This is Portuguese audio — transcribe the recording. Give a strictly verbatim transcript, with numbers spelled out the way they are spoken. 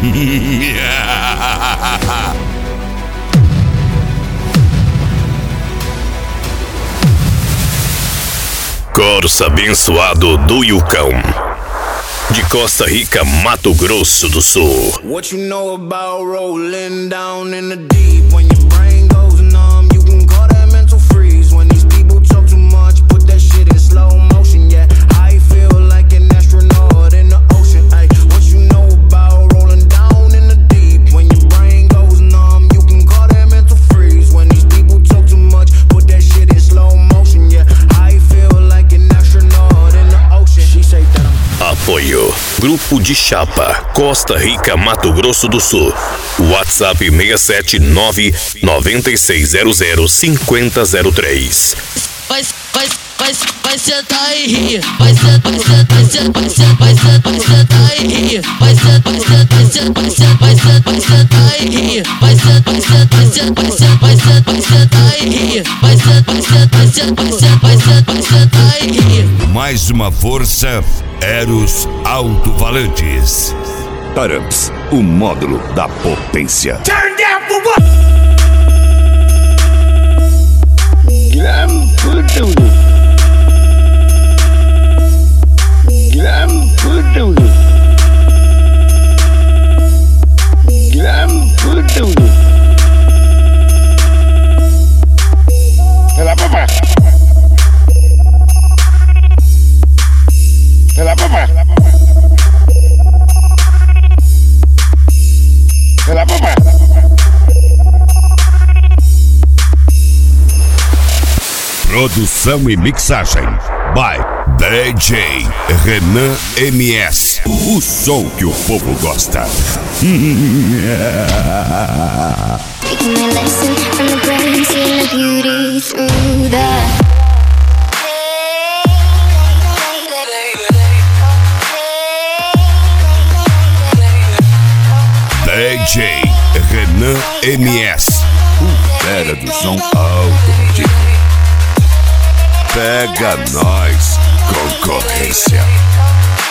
Corsa abençoado do Yucão, de Costa Rica, Mato Grosso do Sul. What you know about rolling down in the deep? When your brain goes numb, you can call that mental freeze. When these people talk too much, put that shit in slow motion. Yeah, I feel like an astronaut in the ocean. Ay, what you know about rolling down in the deep? When your brain goes numb, you can call that mental freeze. When these people talk too much, put that shit in slow motion. Yeah, I feel like an astronaut in the ocean. She say that I'm Apoio Grupo de Chapa, Costa Rica, Mato Grosso do Sul. WhatsApp seis sete nove, nove seis zero zero, cinco zero zero três. Vai, vai, vai, vai sentar e rir. Vai sentar, vai sentar, vai sentar, vai sentar, vai sentar, vai sentar e rir. Vai sentar, vai sentar, vai sentar, vai sentar, vai sentar, vai sentar e rir. Vai sentar, vai sentar, vai sentar, vai sentar, vai sentar, vai sentar e rir. Vai sentar, vai sentar, vai sentar, vai sentar, vai sentar, vai sentar e rir. Mais uma força, Eros Alto-Falantes. Taramps, o módulo da potência. turn down for what? Gram Pududu. Gram Pududu. Gram Pududu. Pela papá. Pela papá. Pela papá. Produção e mixagem by D J Renan M S. O som que o povo gosta. Taking my lesson from the brain, seeing the beauty through the D J Renan M S. O fera do som automotivo. Pega nós, concorrência.